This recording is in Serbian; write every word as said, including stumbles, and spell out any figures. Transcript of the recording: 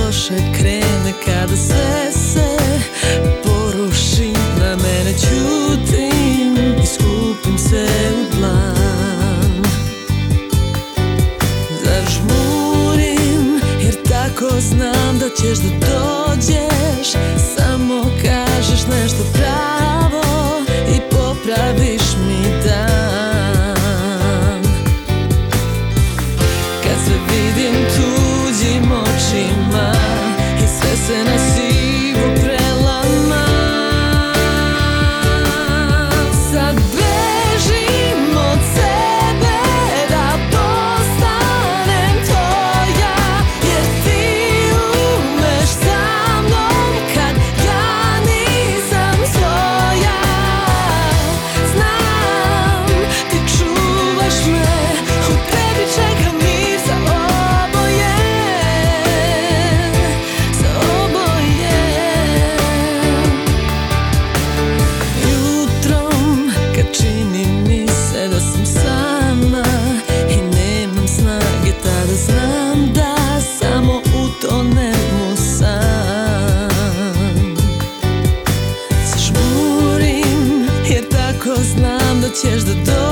loše krene, kada sve se poruši, na mene ćutim i skupim se u dlan. Zažmurim jer tako znam da ćeš da dođeš, samo kažeš nešto pravo i popraviš mi dan. Kad sve vidim tuđim očima i sve se na sivo prelama, sad bežim od sebe da postanem tvoja, jer ti umeš sa mnom kad ja nisam svoja. Znam, ti čuvaš me, u tebi čeka mir za oboje, za oboje. Jutrom kad čini mi se da sam sama i nemam snage, tada znam da samo utonem u san. Zažmurim jer tako znam da ćeš da dođeš,